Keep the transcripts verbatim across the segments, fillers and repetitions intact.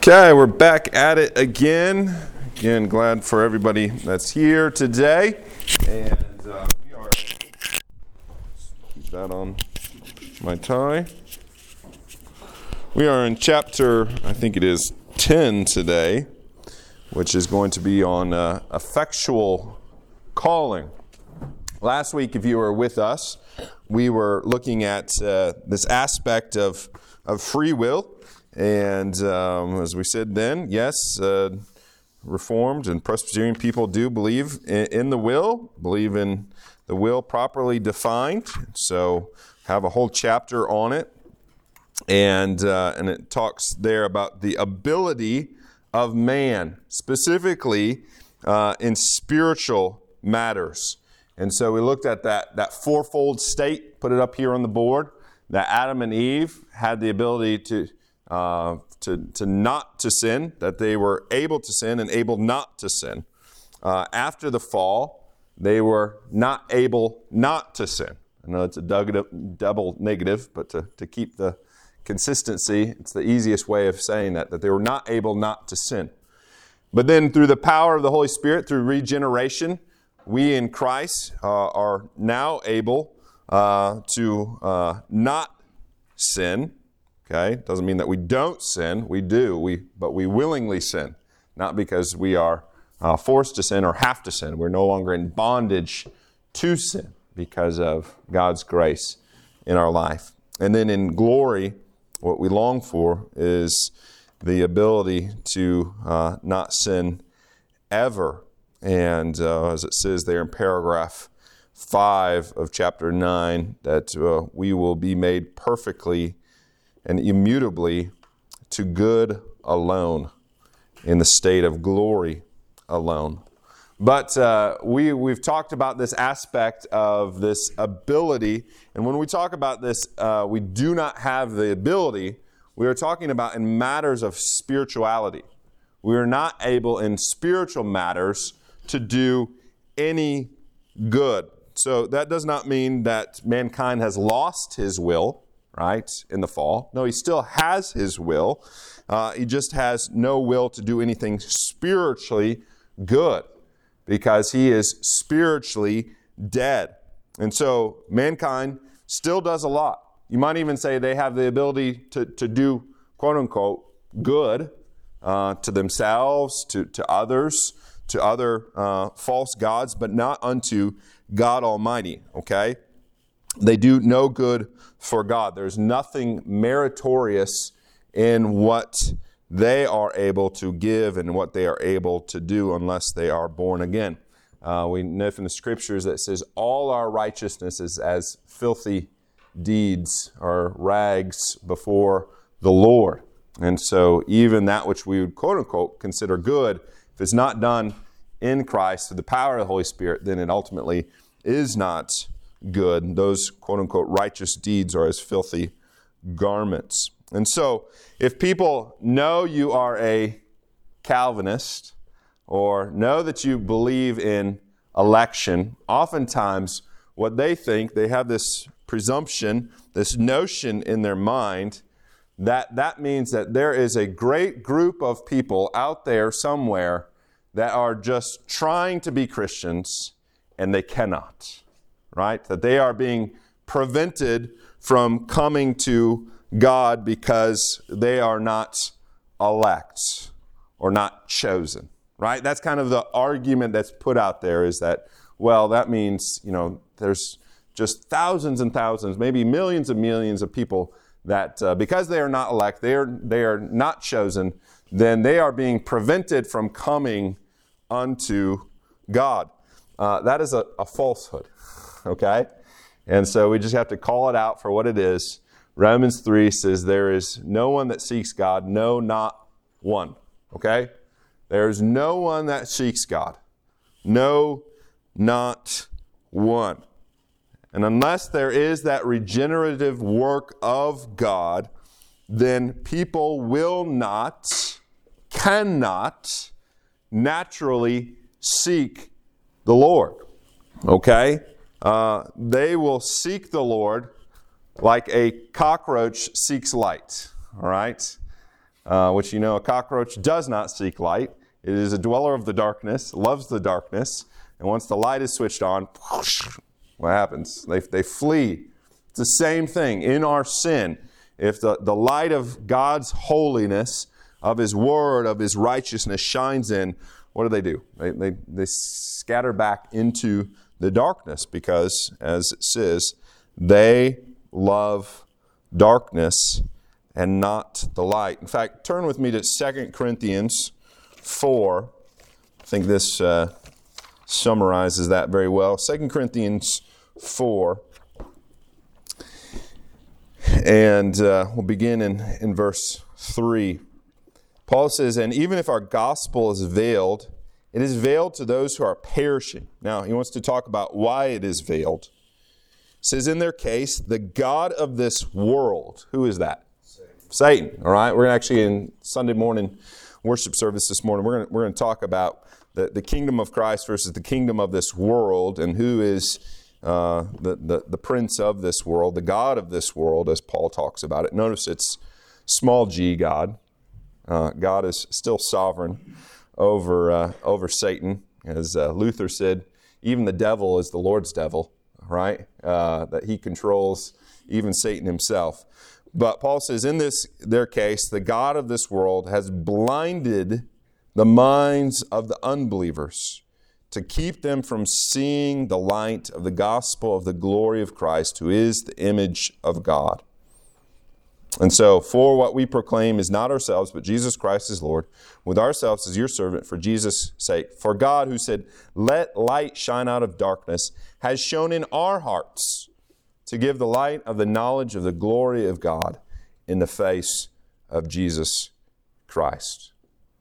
Okay, we're back at it again. Again, glad for everybody that's here today. And uh, we are, keep that on my tie. We are in chapter, I think it is ten today, which is going to be on uh, effectual calling. Last week, if you were with us, we were looking at uh, this aspect of, of free will. And um, as we said then, yes, uh, Reformed and Presbyterian people do believe in, in the will, believe in the will properly defined. So have a whole chapter on it. And, uh, and it talks there about the ability of man, specifically uh, in spiritual matters. And so we looked at that, that fourfold state, put it up here on the board, that Adam and Eve had the ability to Uh, to, to not to sin, that they were able to sin and able not to sin. Uh, after the fall, they were not able not to sin. I know it's a double negative, but to, to keep the consistency, it's the easiest way of saying that, that they were not able not to sin. But then through the power of the Holy Spirit, through regeneration, we in Christ uh, are now able uh, to uh, not sin. Okay, doesn't mean that we don't sin. We do, we but we willingly sin, not because we are uh, forced to sin or have to sin. We're no longer in bondage to sin because of God's grace in our life. And then in glory, what we long for is the ability to uh, not sin ever. And uh, as it says there in paragraph five of chapter nine, that uh, we will be made perfectly and immutably to good alone, in the state of glory alone. But uh, we, we've talked about this aspect of this ability, and when we talk about this, uh, we do not have the ability, we are talking about in matters of spirituality. We are not able in spiritual matters to do any good. So that does not mean that mankind has lost his will, right, in the fall. No, he still has his will. Uh, he just has no will to do anything spiritually good because he is spiritually dead. And so mankind still does a lot. You might even say they have the ability to, to do, quote unquote, good uh, to themselves, to, to others, to other uh, false gods, but not unto God Almighty, okay? They do no good for God. There's nothing meritorious in what they are able to give and what they are able to do unless they are born again. Uh, we know from the scriptures that it says all our righteousness is as filthy deeds or rags before the Lord. And so even that which we would quote unquote consider good, if it's not done in Christ through the power of the Holy Spirit, then it ultimately is not good. Those quote-unquote righteous deeds are as filthy garments. And so if people know you are a Calvinist or know that you believe in election, oftentimes what they think, they have this presumption, this notion in their mind that that means that there is a great group of people out there somewhere that are just trying to be Christians and they cannot. Right? That they are being prevented from coming to God because they are not elect or not chosen. Right? That's kind of the argument that's put out there is that, well, that means, you know, there's just thousands and thousands, maybe millions and millions of people that uh, because they are not elect, they are, they are not chosen, then they are being prevented from coming unto God. Uh, that is a, a falsehood. Okay? And so we just have to call it out for what it is. Romans three says there is no one that seeks God, no, not one. Okay? There is no one that seeks God. No, not one. And unless there is that regenerative work of God, then people will not, cannot naturally seek the Lord. Okay? Uh, they will seek the Lord like a cockroach seeks light. All right? uh, which you know a cockroach does not seek light. It is a dweller of the darkness, loves the darkness, and once the light is switched on, whoosh, what happens? They, they flee. It's the same thing in our sin. If the, the light of God's holiness, of His Word, of His righteousness shines in, what do they do? They, they, they scatter back into the darkness because, as it says, they love darkness and not the light. In fact, turn with me to Second Corinthians four. I think this uh, summarizes that very well. Second Corinthians four. And uh, we'll begin in, in verse three. Paul says, and even if our gospel is veiled, it is veiled to those who are perishing. Now, he wants to talk about why it is veiled. He says, in their case, the God of this world. Who is that? Satan. Satan. All right. We're actually in Sunday morning worship service this morning. We're going to, we're going to talk about the, the kingdom of Christ versus the kingdom of this world, and who is uh, the, the, the prince of this world, the God of this world, as Paul talks about it. Notice it's small g God. Uh, God is still sovereign over uh, over Satan. As uh, Luther said, even the devil is the Lord's devil, right? Uh, that he controls even Satan himself. But Paul says, in this their case, the God of this world has blinded the minds of the unbelievers to keep them from seeing the light of the gospel of the glory of Christ, who is the image of God. And so, for what we proclaim is not ourselves, but Jesus Christ is Lord, with ourselves as your servant for Jesus' sake. For God, who said, let light shine out of darkness, has shone in our hearts to give the light of the knowledge of the glory of God in the face of Jesus Christ.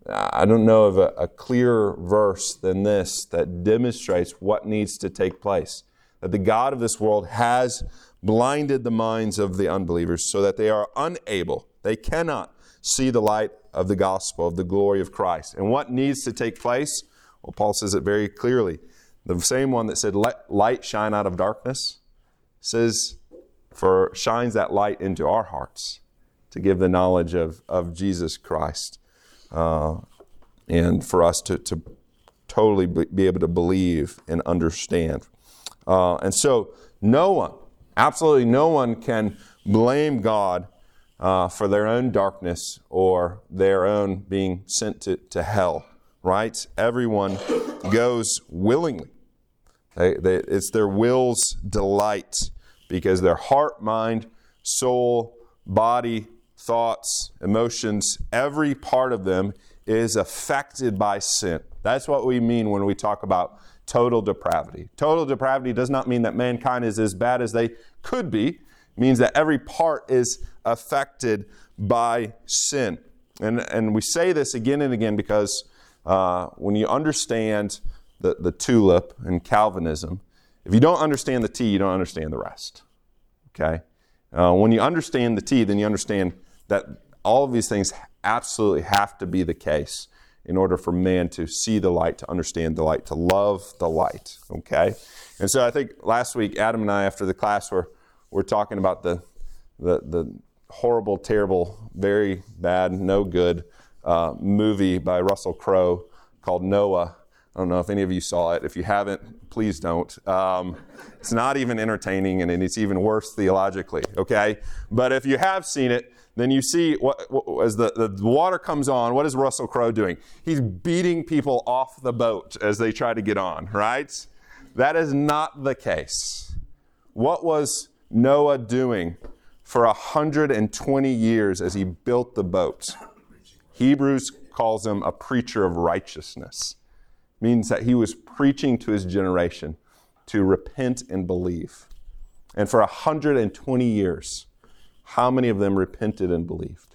I don't know of a, a clearer verse than this that demonstrates what needs to take place. That the God of this world has blinded the minds of the unbelievers so that they are unable, they cannot see the light of the gospel, of the glory of Christ. And what needs to take place? Well, Paul says it very clearly. The same one that said, let light shine out of darkness, says, for shines that light into our hearts to give the knowledge of, of Jesus Christ. Uh, and for us to, to totally be able to believe and understand. Uh, and so no one, absolutely no one can blame God uh, for their own darkness or their own being sent to, to hell, right? Everyone goes willingly. They, they, it's their will's delight because their heart, mind, soul, body, thoughts, emotions, every part of them is affected by sin. That's what we mean when we talk about total depravity. Total depravity does not mean that mankind is as bad as they could be. It means that every part is affected by sin. And, and we say this again and again because uh, when you understand the, the tulip and Calvinism, if you don't understand the T, you don't understand the rest. Okay? Uh, when you understand the T, then you understand that all of these things absolutely have to be the case in order for man to see the light, to understand the light, to love the light. Okay? And so I think last week, Adam and I, after the class, were, were talking about the, the, the horrible, terrible, very bad, no good uh, movie by Russell Crowe called Noah. I don't know if any of you saw it. If you haven't, please don't. Um, it's not even entertaining, and it's even worse theologically, okay? But if you have seen it, then you see, what, what, as the, the water comes on, what is Russell Crowe doing? He's beating people off the boat as they try to get on, right? That is not the case. What was Noah doing for one hundred twenty years as he built the boat? Hebrews calls him a preacher of righteousness. Means that he was preaching to his generation to repent and believe. And for one hundred twenty years, how many of them repented and believed?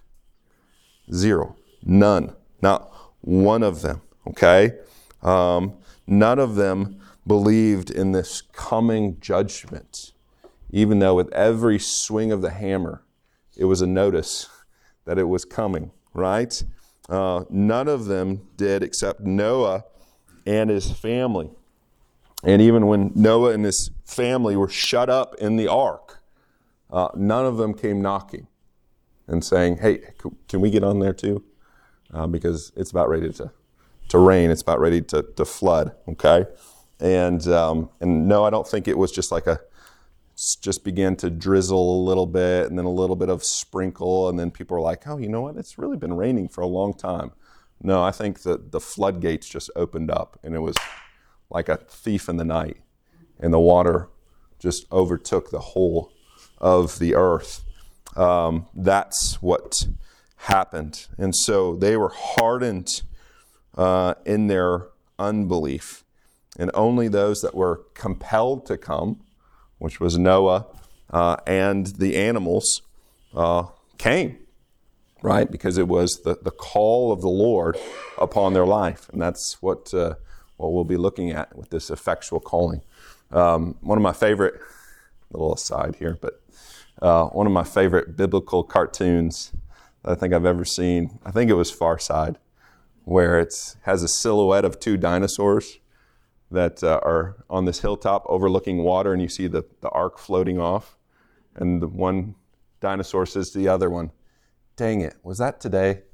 Zero. None. Not one of them. Okay? Um, none of them believed in this coming judgment. Even though with every swing of the hammer, it was a notice that it was coming. Right? Uh, none of them did except Noah and his family. And even when Noah and his family were shut up in the ark, uh, none of them came knocking. and saying, hey, can we get on there too? Uh, because it's about ready to, to rain. It's about ready to, to flood, okay? And um, and no, I don't think it was just like a, just began to drizzle a little bit and then a little bit of sprinkle. And then people were like, oh, you know what? It's really been raining for a long time. No, I think that the floodgates just opened up and it was like a thief in the night. And the water just overtook the whole of the earth. Um, that's what happened. And so they were hardened uh, in their unbelief. And only those that were compelled to come, which was Noah uh, and the animals, uh, came, right? Because it was the, the call of the Lord upon their life. And that's what, uh, what we'll be looking at with this effectual calling. Um, one of my favorite, little aside here, but uh, one of my favorite biblical cartoons that I think I've ever seen, I think it was Far Side, where it has a silhouette of two dinosaurs that uh, are on this hilltop overlooking water, and you see the, the ark floating off. And the one dinosaur says to the other one, dang it, was that today?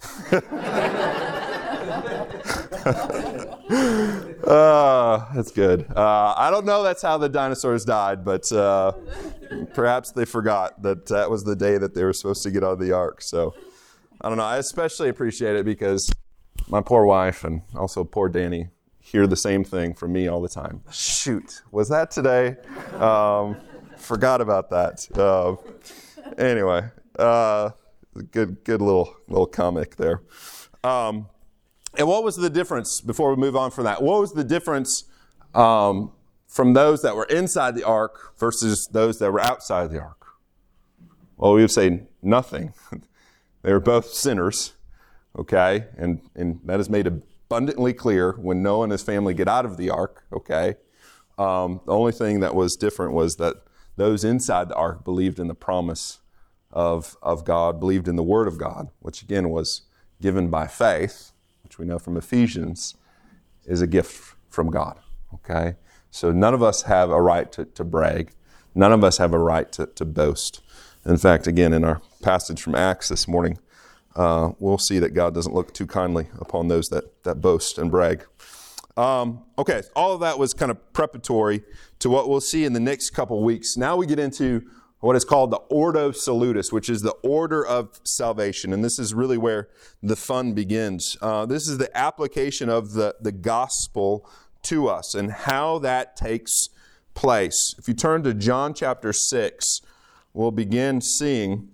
uh, that's good. Uh, I don't know that's how the dinosaurs died, but uh, perhaps they forgot that that was the day that they were supposed to get on the ark. So I don't know. I especially appreciate it because my poor wife and also poor Danny hear the same thing from me all the time. Shoot, was that today? Um, forgot about that. Uh, anyway, uh, good, good little little comic there. Um, and what was the difference before we move on from that? What was the difference um, from those that were inside the ark versus those that were outside the ark? Well, we would say nothing. They were both sinners, okay, and and that is made a abundantly clear when Noah and his family get out of the ark, okay? Um, the only thing that was different was that those inside the ark believed in the promise of, of God, believed in the word of God, which again was given by faith, which we know from Ephesians is a gift from God, okay? So none of us have a right to, to brag. None of us have a right to, to boast. In fact, again, in our passage from Acts this morning, Uh, we'll see that God doesn't look too kindly upon those that, that boast and brag. Um, okay, all of that was kind of preparatory to what we'll see in the next couple weeks. Now we get into what is called the Ordo Salutis, which is the order of salvation. And this is really where the fun begins. Uh, this is the application of the, the gospel to us and how that takes place. If you turn to John chapter six, we'll begin seeing.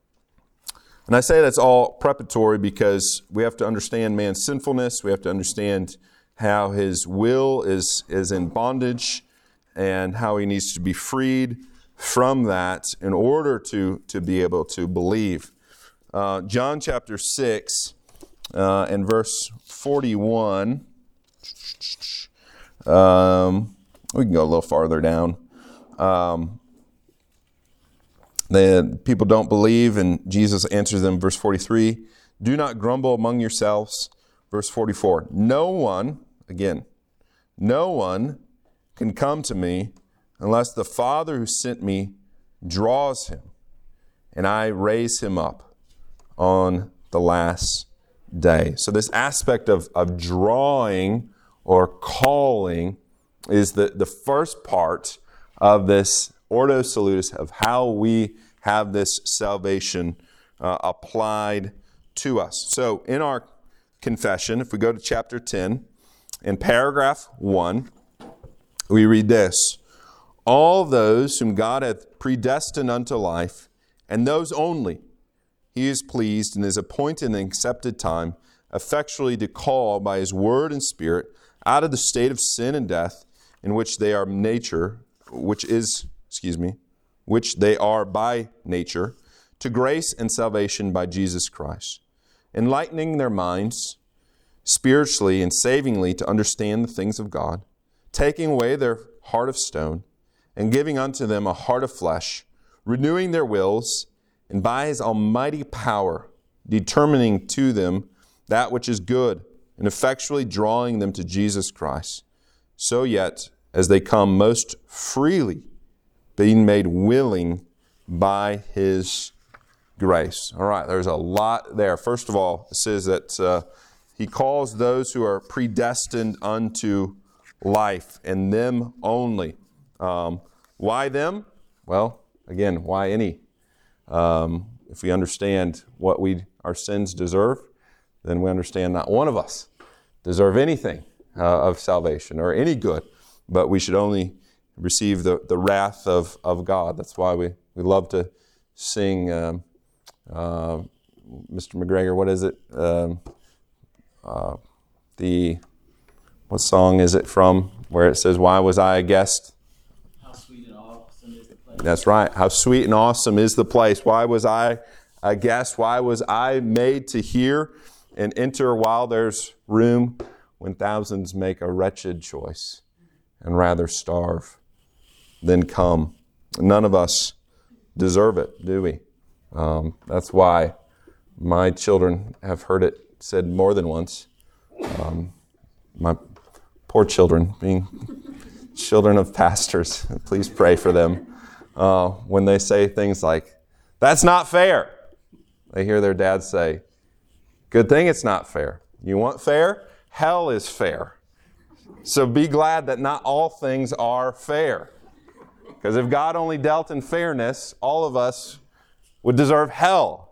And I say that's all preparatory because we have to understand man's sinfulness. We have to understand how his will is, is in bondage and how he needs to be freed from that in order to, to be able to believe. Uh, John chapter six uh, and verse forty-one. Um, we can go a little farther down. Um, The people don't believe, and Jesus answers them, verse forty-three, do not grumble among yourselves. Verse forty-four, no one, again, no one can come to me unless the Father who sent me draws him, and I raise him up on the last day. So this aspect of, of drawing or calling is the, the first part of this Ordo Salutis, of how we have this salvation uh, applied to us. So in our confession, if we go to chapter ten, in paragraph one, we read this: all those whom God hath predestined unto life, and those only he is pleased and is appointed in the accepted time, effectually to call by his word and spirit out of the state of sin and death in which they are nature, which is excuse me, which they are by nature, to grace and salvation by Jesus Christ, enlightening their minds spiritually and savingly to understand the things of God, taking away their heart of stone, and giving unto them a heart of flesh, renewing their wills, and by his almighty power determining to them that which is good, and effectually drawing them to Jesus Christ. So yet, as they come most freely, being made willing by his grace. All right, there's a lot there. First of all, it says that uh, he calls those who are predestined unto life, and them only. Um, why them? Well, again, why any? Um, if we understand what we our sins deserve, then we understand not one of us deserve anything uh, of salvation or any good, but we should only receive the, the wrath of, of God. That's why we, we love to sing, um, uh, Mister McGregor, what is it? Um, uh, the, what song is it from where it says, why was I a guest? How sweet and awesome is the place. That's right. How sweet and awesome is the place. Why was I a guest? Why was I made to hear and enter while there's room when thousands make a wretched choice and rather starve than come? None of us deserve it, do we? Um, that's why my children have heard it said more than once. Um, my poor children, being children of pastors, please pray for them. Uh, when they say things like, that's not fair, they hear their dad say, good thing it's not fair. You want fair? Hell is fair. So be glad that not all things are fair. Because if God only dealt in fairness, all of us would deserve hell.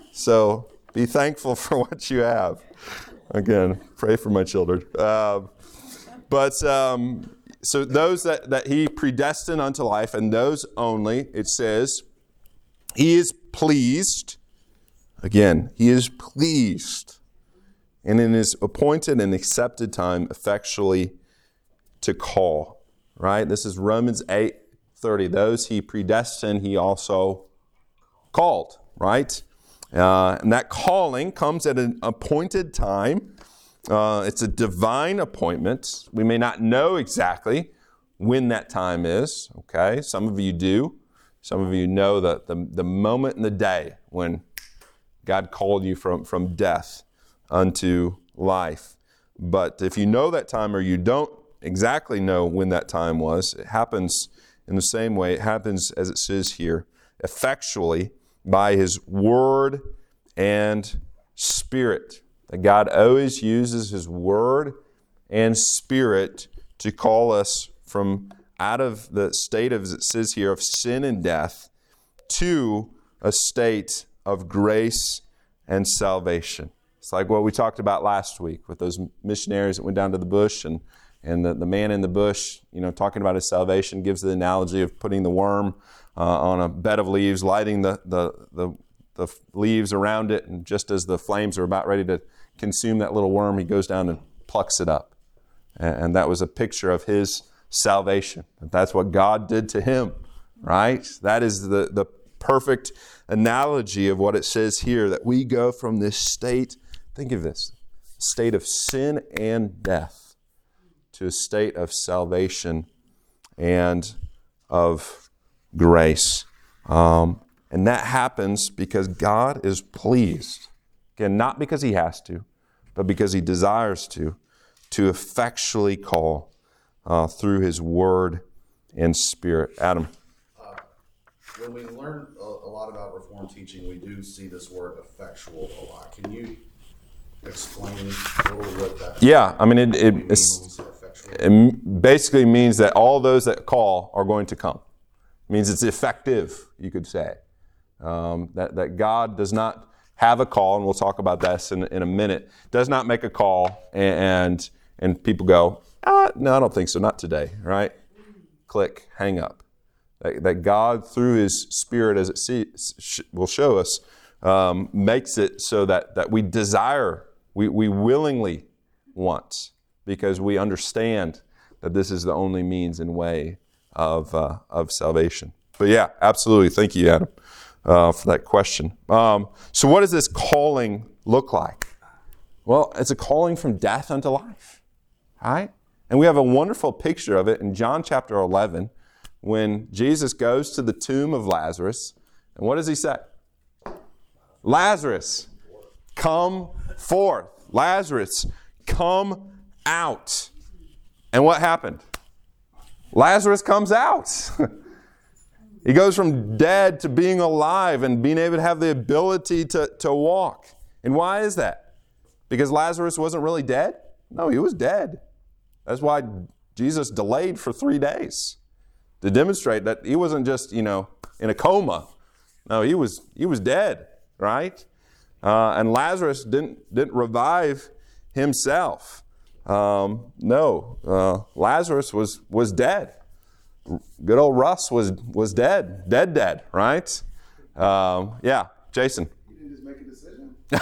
So be thankful for what you have. Again, pray for my children. Uh, but um, so those that, that he predestined unto life, and those only, it says, he is pleased. Again, he is pleased. And in his appointed and accepted time, effectually to call. Right? This is Romans eight thirty. Those he predestined, he also called. Right? Uh, and that calling comes at an appointed time. Uh, it's a divine appointment. We may not know exactly when that time is. Okay? Some of you do. Some of you know the, the, the moment in the day when God called you from, from death unto life. But if you know that time or you don't exactly know when that time was, it happens in the same way. It happens, as it says here, effectually by his word and spirit. That God always uses his word and spirit to call us from out of the state of, as it says here, of sin and death to a state of grace and salvation. It's like what we talked about last week with those missionaries that went down to the bush, and, and the, the man in the bush, you know, talking about his salvation, gives the analogy of putting the worm uh, on a bed of leaves, lighting the, the, the, the leaves around it, and just as the flames are about ready to consume that little worm, he goes down and plucks it up. And, and that was a picture of his salvation. That's what God did to him, right? That is the, the perfect analogy of what it says here, that we go from this state, think of this, state of sin and death to a state of salvation and of grace. Um, and that happens because God is pleased. Again, not because he has to, but because he desires to, to effectually call Uh, through his word and spirit. Adam. Uh, when we learn a, a lot about Reformed teaching, we do see this word effectual a lot. Can you explain a little what that Yeah, I mean, it, it, mean it's, it basically means that all those that call are going to come. It means it's effective, you could say. Um, that, that God does not have a call, and we'll talk about this in, in a minute, does not make a call and, and people go, Uh, no, I don't think so. Not today, right? Click, hang up. That, that God, through his spirit, as it see, sh- will show us, um, makes it so that, that we desire, we, we willingly want, because we understand that this is the only means and way of, uh, of salvation. But yeah, absolutely. Thank you, Adam, uh, for that question. Um, so what does this calling look like? Well, it's a calling from death unto life, right? And we have a wonderful picture of it in John chapter eleven when Jesus goes to the tomb of Lazarus. And what does he say? Lazarus, come forth. Lazarus, come out. And what happened? Lazarus comes out. He goes from dead to being alive and being able to have the ability to, to walk. And why is that? Because Lazarus wasn't really dead? No, he was dead. That's why Jesus delayed for three days to demonstrate that he wasn't just, you know, in a coma. No, he was he was dead, right? Uh, and Lazarus didn't didn't revive himself. Um, no, uh, Lazarus was was dead. Good old Russ was was dead, dead, dead, right? Um, yeah, Jason. You didn't just make a decision? I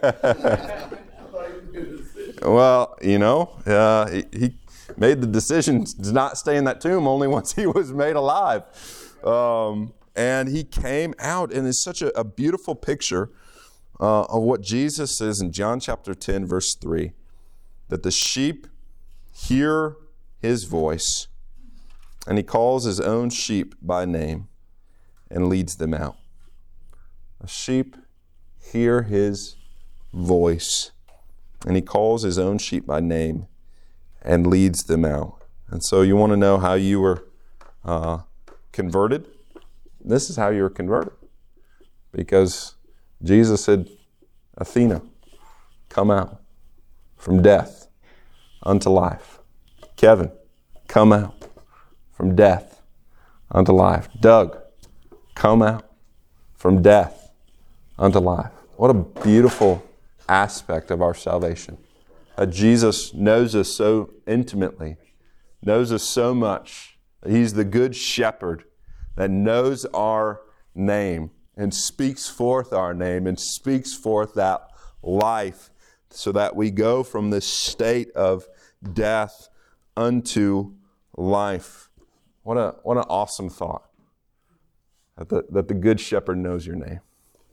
thought you made a decision. Well, you know, uh, he, he made the decision to not stay in that tomb only once he was made alive. Um, and he came out, and it's such a, a beautiful picture uh, of what Jesus says in John chapter ten, verse three, that the sheep hear his voice, and he calls his own sheep by name and leads them out. The sheep hear his voice, and he calls his own sheep by name and leads them out. And so you want to know how you were uh, converted? This is how you were converted. Because Jesus said, Athena, come out from death unto life. Kevin, come out from death unto life. Doug, come out from death unto life. What a beautiful aspect of our salvation. Uh, Jesus knows us so intimately, knows us so much. He's the good shepherd that knows our name and speaks forth our name and speaks forth that life so that we go from this state of death unto life. What a what an awesome thought. That the, that the good shepherd knows your name.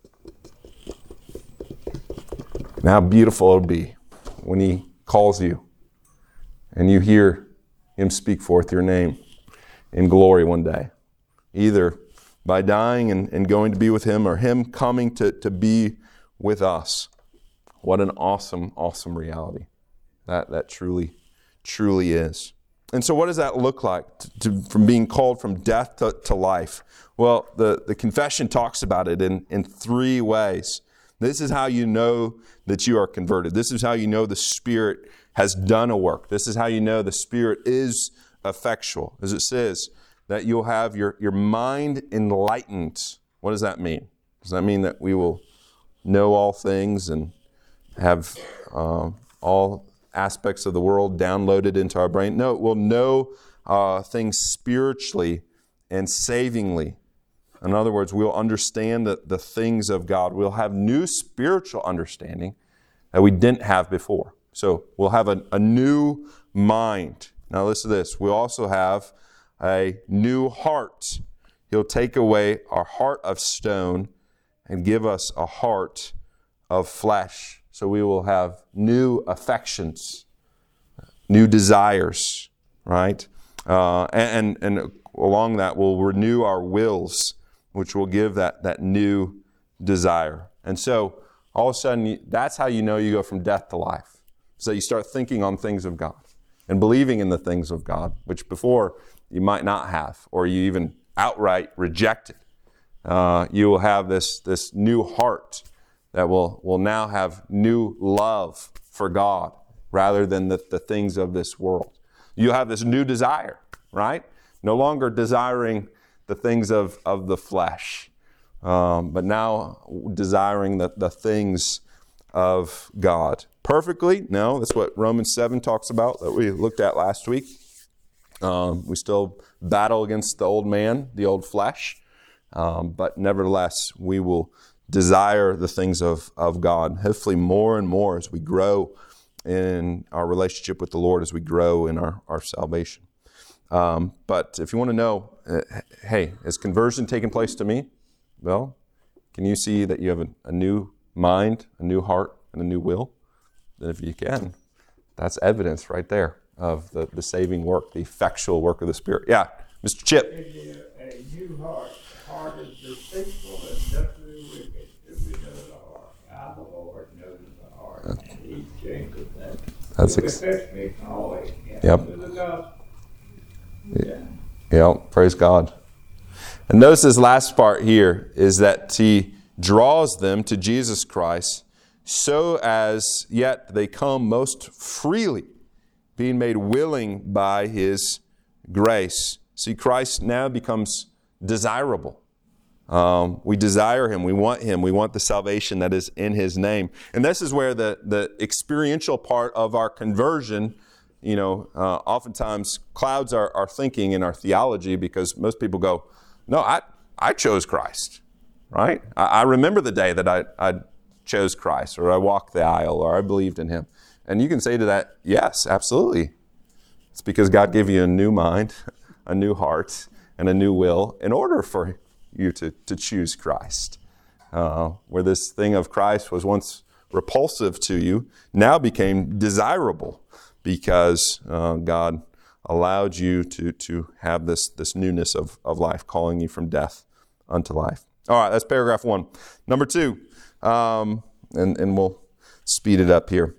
And how beautiful it'll be when he calls you and you hear him speak forth your name in glory one day. Either by dying and, and going to be with him or him coming to, to be with us. What an awesome, awesome reality. That that truly, truly is. And so what does that look like to, to, from being called from death to, to life? Well, the, the confession talks about it in, in three ways. This is how you know that you are converted. This is how you know the Spirit has done a work. This is how you know the Spirit is effectual. As it says, that you'll have your, your mind enlightened. What does that mean? Does that mean that we will know all things and have uh, all aspects of the world downloaded into our brain? No, we'll know uh, things spiritually and savingly. In other words, we'll understand the, the things of God. We'll have new spiritual understanding that we didn't have before. So we'll have a, a new mind. Now listen to this. We'll also have a new heart. He'll take away our heart of stone and give us a heart of flesh. So we will have new affections, new desires, right? Uh, and, and along that, we'll renew our wills, which will give that, that new desire. And so all of a sudden, that's how you know you go from death to life. So you start thinking on things of God and believing in the things of God, which before you might not have, or you even outright rejected. Uh, you will have this, this new heart that will, will now have new love for God rather than the, the things of this world. You'll have this new desire, right? No longer desiring the things of, of the flesh, um, but now desiring the, the things of God. Perfectly? No, that's what Romans seven talks about that we looked at last week. Um, we still battle against the old man, the old flesh, um, but nevertheless, we will desire the things of, of God, hopefully more and more as we grow in our relationship with the Lord, as we grow in our, our salvation. Um, but if you want to know, uh, hey, is conversion taking place to me? Well, can you see that you have a, a new mind, a new heart, and a new will? Then if you can, that's evidence right there of the, the saving work, the effectual work of the Spirit. Yeah, Mister Chip. A, a new heart, heart is deceitful and desperately wicked. If we know the heart, I, the Lord, knows the heart, and He changes that. That's He ex- perfects me always. Yep. To the gospel. Yeah. Yeah, praise God. And notice this last part here is that he draws them to Jesus Christ so as yet they come most freely, being made willing by his grace. See, Christ now becomes desirable. Um, we desire him. We want him. We want the salvation that is in his name. And this is where the, the experiential part of our conversion, you know, uh, oftentimes clouds our, our thinking and our theology, because most people go, no, I, I chose Christ, right? I, I remember the day that I, I chose Christ, or I walked the aisle, or I believed in him. And you can say to that, yes, absolutely. It's because God gave you a new mind, a new heart, and a new will in order for you to, to choose Christ. Uh, where this thing of Christ was once repulsive to you, now became desirable because uh, God allowed you to, to have this, this newness of, of life, calling you from death unto life. All right, that's paragraph one. Number two, um, and, and we'll speed it up here.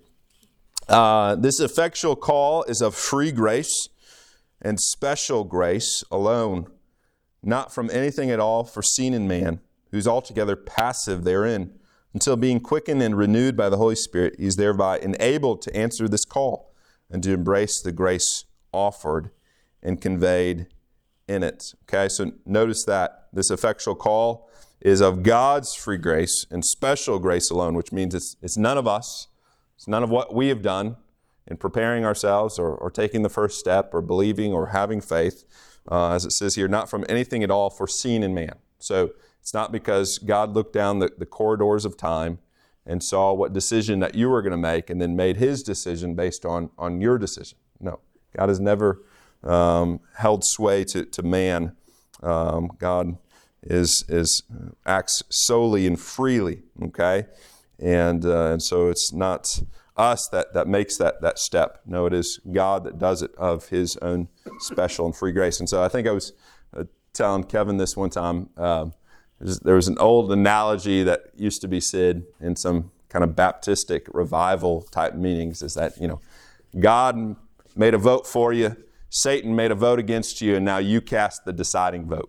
Uh, this effectual call is of free grace and special grace alone, not from anything at all foreseen in man, who's altogether passive therein, until being quickened and renewed by the Holy Spirit, he's thereby enabled to answer this call and to embrace the grace offered and conveyed in it. Okay, so notice that this effectual call is of God's free grace and special grace alone, which means it's, it's none of us. It's none of what we have done in preparing ourselves or, or taking the first step or believing or having faith. Uh, as it says here, not from anything at all foreseen in man. So it's not because God looked down the, the corridors of time and saw what decision that you were going to make and then made his decision based on, on your decision. No, God has never um, held sway to, to man. Um, God is, is acts solely and freely, okay? And, uh, and so it's not us that, that makes that, that step. No, it is God that does it of his own special and free grace. And so I think I was uh, telling Kevin this one time. Uh, there was an old analogy that used to be said in some kind of Baptistic revival type meetings, is that, you know, God made a vote for you, Satan made a vote against you, and now you cast the deciding vote.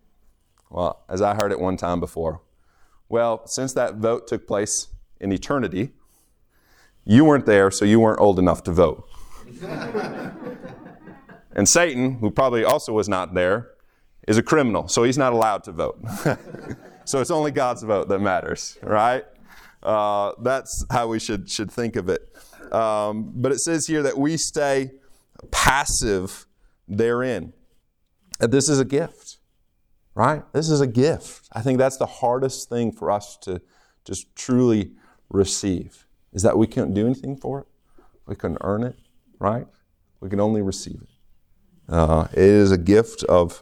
Well, as I heard it one time before, well, since that vote took place in eternity, you weren't there, so you weren't old enough to vote. And Satan, who probably also was not there, is a criminal, so he's not allowed to vote. So it's only God's vote that matters, right? Uh, that's how we should, should think of it. Um, but it says here that we stay passive therein. That this is a gift, right? This is a gift. I think that's the hardest thing for us to just truly receive, is that we can't do anything for it. We couldn't earn it, right? We can only receive it. Uh, it is a gift of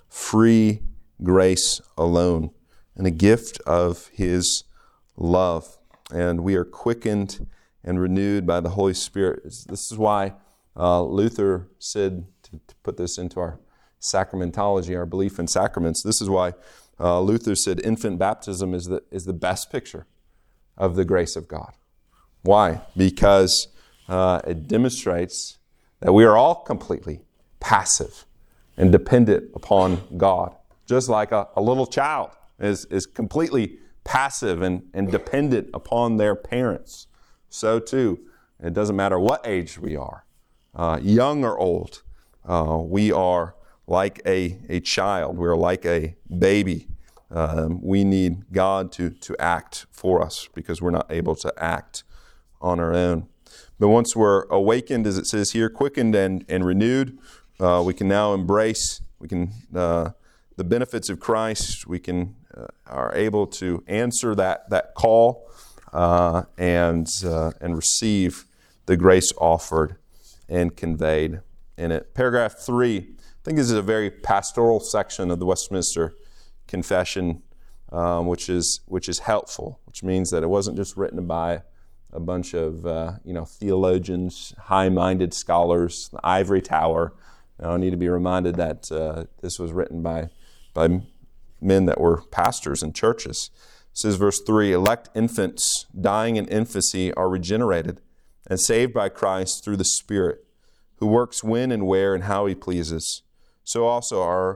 free grace alone, and a gift of his love. And we are quickened and renewed by the Holy Spirit. This is why uh, Luther said, to, to put this into our sacramentology, our belief in sacraments, this is why uh, Luther said infant baptism is the, is the best picture of the grace of God. Why? Because uh, it demonstrates that we are all completely passive and dependent upon God. Just like a, a little child is, is completely passive and, and dependent upon their parents. So too, it doesn't matter what age we are, uh, young or old, uh, we are like a, a child. We're like a baby. Um, we need God to, to act for us because we're not able to act on our own. But once we're awakened, as it says here, quickened and, and renewed, uh, we can now embrace we can uh, the benefits of Christ. We can uh, are able to answer that that call uh, and uh, and receive the grace offered and conveyed in it. Paragraph three, I think this is a very pastoral section of the Westminster Confession, um, which is which is helpful, which means that it wasn't just written by a bunch of uh, you know theologians, high-minded scholars, the ivory tower. Now, I need to be reminded that uh, this was written by by men that were pastors in churches. It says, verse three, elect infants dying in infancy are regenerated and saved by Christ through the Spirit, who works when and where and how he pleases. So also are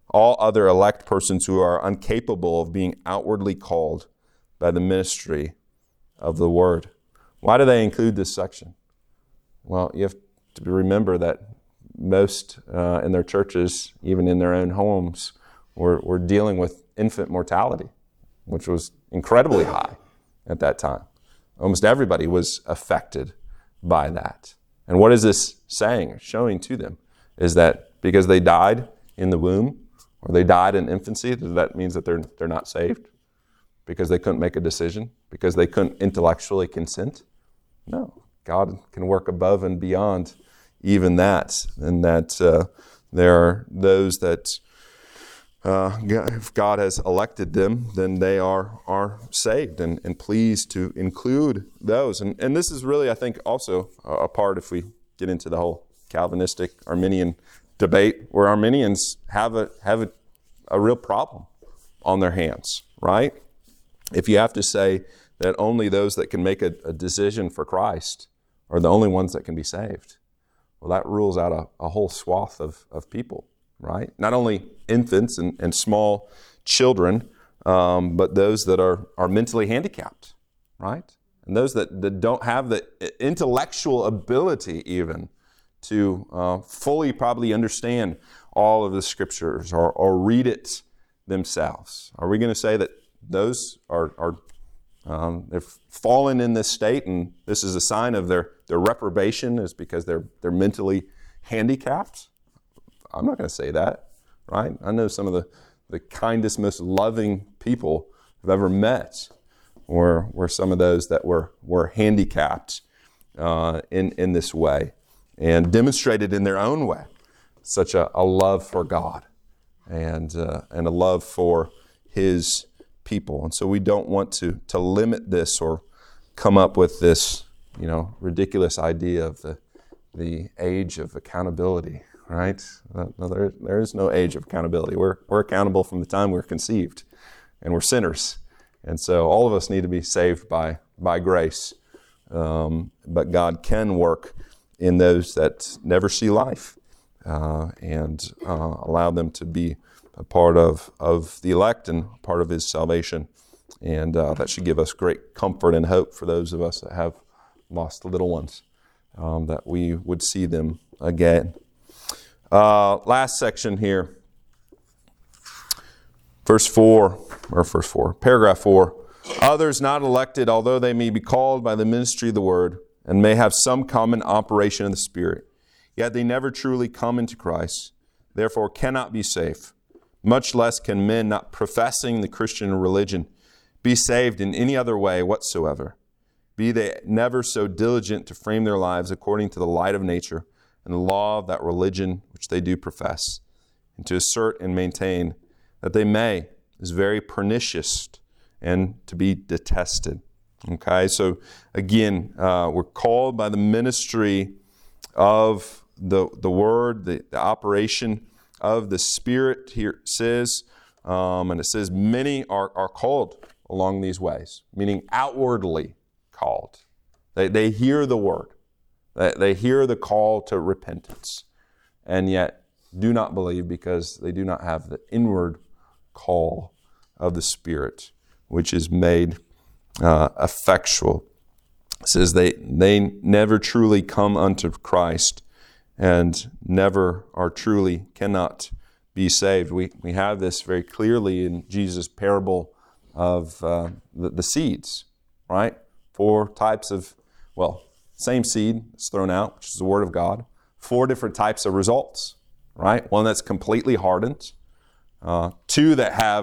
all other elect persons who are incapable of being outwardly called by the ministry of the word. Why do they include this section? Well, you have to remember that most uh, in their churches, even in their own homes, were, were dealing with infant mortality, which was incredibly high at that time. Almost everybody was affected by that. And what is this saying, showing to them? Is that because they died in the womb, or they died in infancy, does that mean that they're, they're not saved? Because they couldn't make a decision? Because they couldn't intellectually consent? No. God can work above and beyond even that. And that uh, there are those that, uh, if God has elected them, then they are are saved and, and pleased to include those. And, and this is really, I think, also a part, if we get into the whole Calvinistic Arminian debate, where Arminians have a have a, a real problem on their hands, right? If you have to say that only those that can make a, a decision for Christ are the only ones that can be saved, well, that rules out a, a whole swath of, of people, right? Not only infants and, and small children, um, but those that are, are mentally handicapped, right? And those that, that don't have the intellectual ability even to uh, fully probably understand all of the scriptures or, or read it themselves. Are we going to say that those are, are um, they've fallen in this state and this is a sign of their, their reprobation is because they're they're mentally handicapped? I'm not going to say that, right? I know some of the, the kindest, most loving people I've ever met were, were some of those that were, were handicapped uh, in, in this way, and demonstrated in their own way such a, a love for God and uh, and a love for His people. And so we don't want to to limit this or come up with this, you know, ridiculous idea of the the age of accountability, right? No, there, there is no age of accountability. We're we're accountable from the time we're conceived, and we're sinners. And so all of us need to be saved by by grace. Um, but God can work in those that never see life uh, and uh, allow them to be a part of, of the elect and part of His salvation. And uh, that should give us great comfort and hope for those of us that have lost little ones, um, that we would see them again. Uh, last section here, verse four, or verse four, paragraph four. Others not elected, although they may be called by the ministry of the word, and may have some common operation of the Spirit, yet they never truly come into Christ, therefore cannot be saved. Much less can men not professing the Christian religion be saved in any other way whatsoever, be they never so diligent to frame their lives according to the light of nature and the law of that religion which they do profess, and to assert and maintain that they may is very pernicious and to be detested. Okay, so again, uh, we're called by the ministry of the the Word, the, the operation of the Spirit. Here it says, um, and it says, many are, are called along these ways, meaning outwardly called. They they hear the Word, they, they hear the call to repentance, and yet do not believe because they do not have the inward call of the Spirit, which is made Uh, effectual. It says they they never truly come unto Christ and never are truly cannot be saved. We we have this very clearly in Jesus' parable of uh, the, the seeds, right? Four types of, well, same seed is thrown out, which is the Word of God. Four different types of results, right? One that's completely hardened. Uh, two that have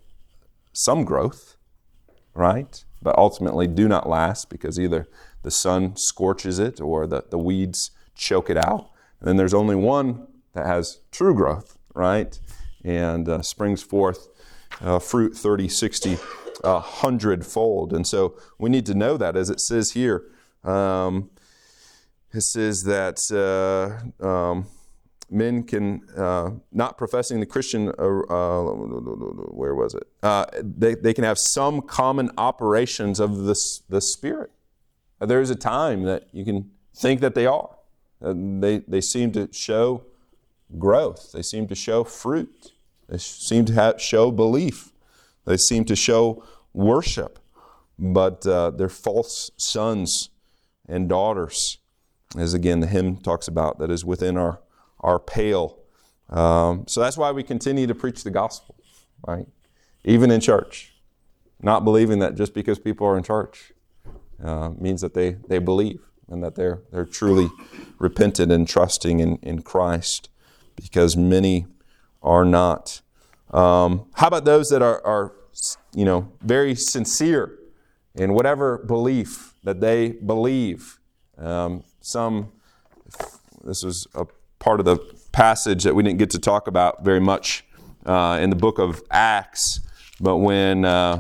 some growth, right? But ultimately do not last because either the sun scorches it or the, the weeds choke it out. And then there's only one that has true growth, right? And uh, springs forth uh, fruit thirty, sixty, a hundredfold. And so we need to know that, as it says here. Um, it says that uh, um, men can, uh, not professing the Christian, uh, uh, where was it? Uh, they, they can have some common operations of the, the Spirit. There's a time that you can think that they are. Uh, they, they seem to show growth. They seem to show fruit. They seem to have, show belief. They seem to show worship. But uh, they're false sons and daughters, as again the hymn talks about, that is within our, our pale. Um, so that's why we continue to preach the gospel, right? Even in church. Not believing that just because people are in church uh, means that they, they believe and that they're they're truly repentant and trusting in, in Christ, because many are not. Um, how about those that are, are, you know, very sincere in whatever belief that they believe? Um, some, this was a part of the passage that we didn't get to talk about very much uh, in the book of Acts, but when uh,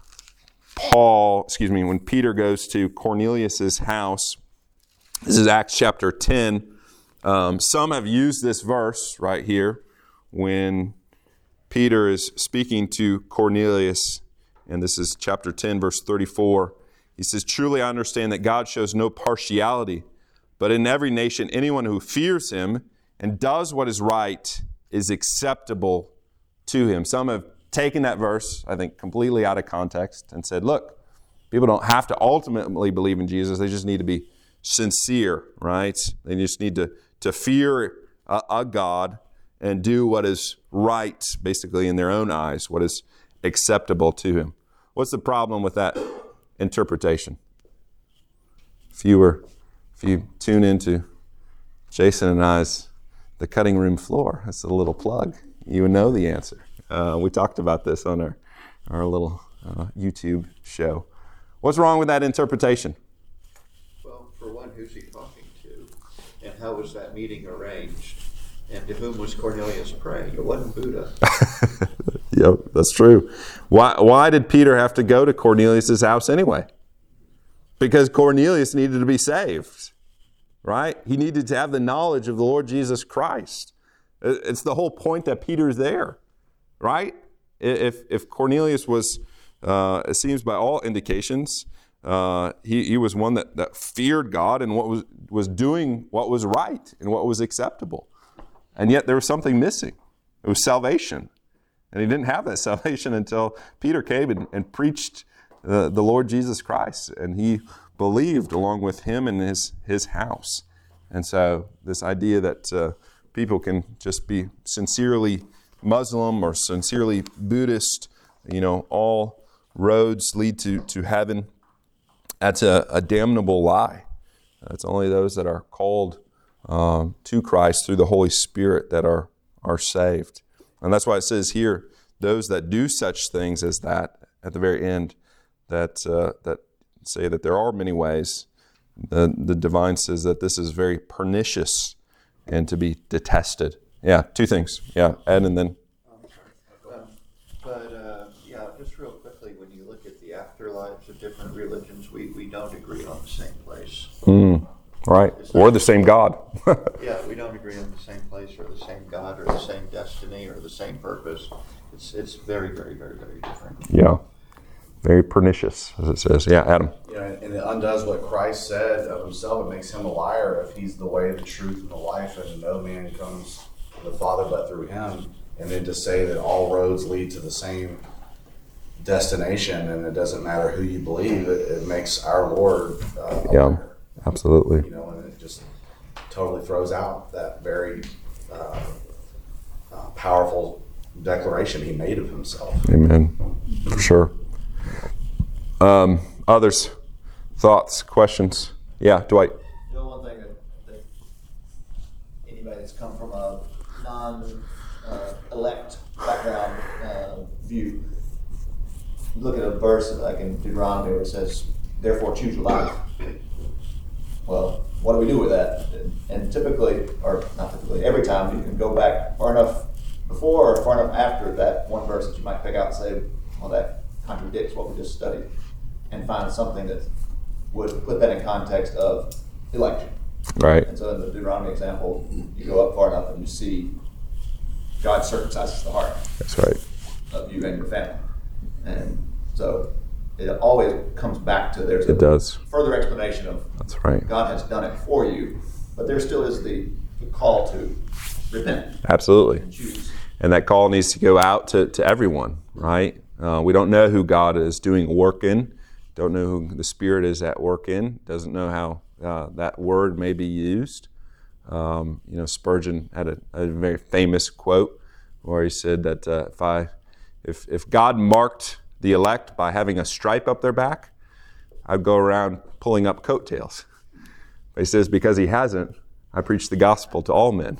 Paul, excuse me, when Peter goes to Cornelius's house, this is Acts chapter ten. Um, some have used this verse right here when Peter is speaking to Cornelius, and this is chapter ten, verse thirty-four. He says, "Truly I understand that God shows no partiality, but in every nation anyone who fears him and does what is right is acceptable to him." Some have taken that verse, I think, completely out of context and said, look, people don't have to ultimately believe in Jesus. They just need to be sincere, right? They just need to, to fear a, a God and do what is right, basically, in their own eyes, what is acceptable to him. What's the problem with that interpretation? If you were, if you tune into Jason and I's The Cutting Room Floor, that's a little plug, you would know the answer. Uh, we talked about this on our, our little uh, YouTube show. What's wrong with that interpretation? Well, for one, who's he talking to? And how was that meeting arranged? And to whom was Cornelius praying? It wasn't Buddha. Yep, that's true. Why, why did Peter have to go to Cornelius' house anyway? Because Cornelius needed to be saved, right? He needed to have the knowledge of the Lord Jesus Christ. It's the whole point that Peter's there, right? If if Cornelius was, uh, it seems by all indications, uh, he, he was one that, that feared God and what was, was doing what was right and what was acceptable. And yet there was something missing. It was salvation. And he didn't have that salvation until Peter came and, and preached the, the Lord Jesus Christ. And he believed along with him and his, his house. And so this idea that uh, people can just be sincerely Muslim or sincerely Buddhist, you know, all roads lead to, to heaven, that's a, a damnable lie. It's only those that are called um, to Christ through the Holy Spirit that are, are saved. And that's why it says here, those that do such things as that, at the very end, that uh, that say that there are many ways, the, the divine says that this is very pernicious and to be detested. Yeah, two things. Yeah, Ed, and then... Um, but, uh, yeah, just real quickly, when you look at the afterlives of different religions, we, we don't agree on the same place. Mm, right, or the same God. Yeah, we don't agree on the same place or the same God or the same destiny or the same purpose. It's it's very, very, very, very different. Yeah, very pernicious, as it says. Yeah, Adam. You know, and it undoes what Christ said of himself. It makes him a liar if he's the way, the truth, and the life, and no man comes to the Father but through him. And then to say that all roads lead to the same destination and it doesn't matter who you believe, it, it makes our Lord uh, a Yeah, liar. absolutely. You know, and it just totally throws out that very uh, uh, powerful declaration he made of himself. Amen. For sure. Um, others? Thoughts? Questions? Yeah, Dwight. You know, one thing that, that anybody that's come from a non-elect uh, background uh, view, you look at a verse like in Deuteronomy where it says, "Therefore choose your life." Well, what do we do with that? And typically, or not typically, every time you can go back far enough before or far enough after that one verse that you might pick out and say, well, that contradicts what we just studied, and find something that would put that in context of election. Right. And so in the Deuteronomy example, you go up far enough and you see God circumcises the heart That's right. of you and your family. And so it always comes back to there's a It does. further explanation of That's right. God has done it for you, but there still is the, the call to repent Absolutely. and choose. And that call needs to go out to, to everyone, right? Uh, we don't know who God is doing work in. Don't know who the Spirit is at work in. Doesn't know how uh, that word may be used. Um, you know, Spurgeon had a, a very famous quote where he said that uh, if I, if if God marked the elect by having a stripe up their back, I'd go around pulling up coattails. But he says, because he hasn't, I preach the gospel to all men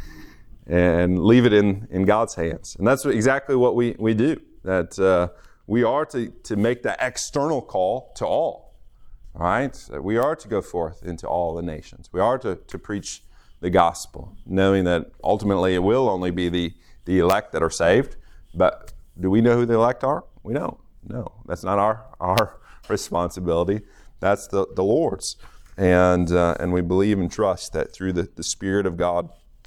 and leave it in, in God's hands. And that's exactly what we, we do. That uh, we are to, to make that external call to all. All right? That we are to go forth into all the nations. We are to, to preach the gospel, knowing that ultimately it will only be the, the elect that are saved. But do we know who the elect are? We don't. No, that's not our, our responsibility. That's the, the Lord's. And uh, and we believe and trust that through the, the Spirit of God,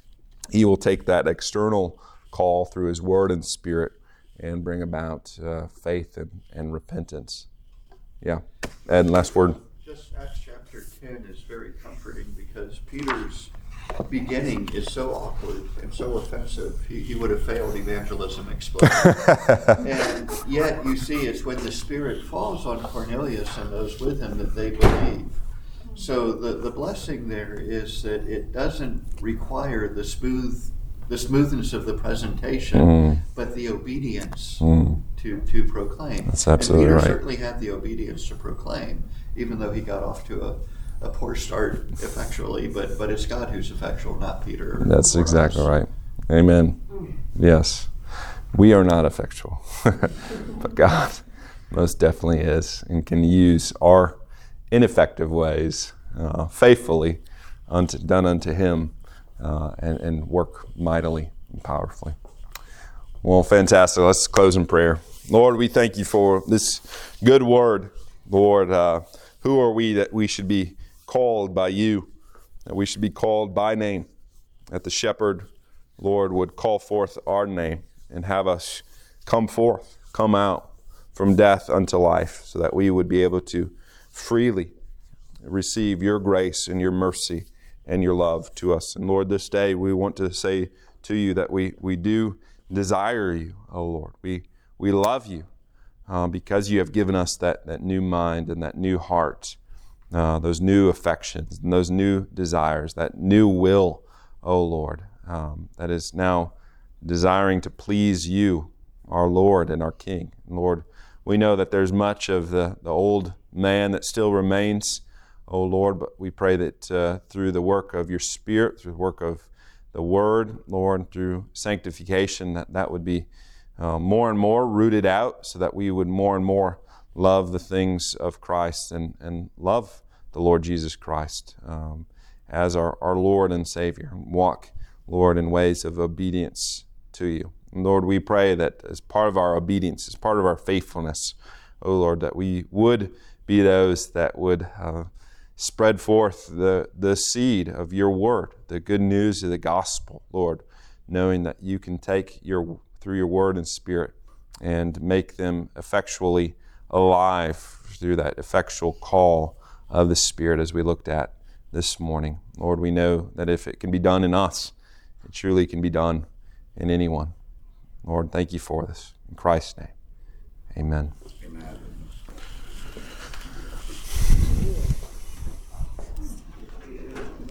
He will take that external call through His Word and Spirit and bring about uh, faith and, and repentance. Yeah. Ed, last word. Just Acts chapter ten is very comforting because Peter's beginning is so awkward and so offensive. He, he would have failed evangelism explicitly. And yet you see it's when the Spirit falls on Cornelius and those with him that they believe. So the, the blessing there is that it doesn't require the smooth the smoothness of the presentation, mm. but the obedience mm. to, to proclaim. That's absolutely and Peter right. certainly had the obedience to proclaim, even though he got off to a, a poor start effectually, but, but it's God who's effectual, not Peter. That's exactly us. Right. Amen. Yes. We are not effectual, but God most definitely is and can use our ineffective ways uh, faithfully unto, done unto Him uh, and, and work mightily and powerfully. Well, fantastic. Let's close in prayer. Lord, we thank You for this good word. Lord, uh, who are we that we should be called by You, that we should be called by name, that the shepherd, Lord, would call forth our name and have us come forth, come out from death unto life, so that we would be able to freely receive Your grace and Your mercy and Your love to us. And Lord, this day we want to say to You that we, we do desire You, oh Lord. We we love You uh, because You have given us that, that new mind and that new heart, uh, those new affections and those new desires, that new will, oh Lord, um, that is now desiring to please You, our Lord and our King. And Lord, we know that there's much of the, the old man that still remains, oh Lord, but we pray that uh, through the work of Your Spirit, through the work of the Word, Lord, through sanctification, that that would be uh, more and more rooted out, so that we would more and more love the things of Christ and, and love the Lord Jesus Christ um, as our, our Lord and Savior. Walk, Lord, in ways of obedience to You. And Lord, we pray that as part of our obedience, as part of our faithfulness, oh Lord, that we would be those that would uh, spread forth the, the seed of Your word, the good news of the gospel, Lord, knowing that You can take Your through Your word and Spirit and make them effectually alive through that effectual call of the Spirit as we looked at this morning. Lord, we know that if it can be done in us, it truly can be done in anyone. Lord, thank You for this. In Christ's name, amen. Amen.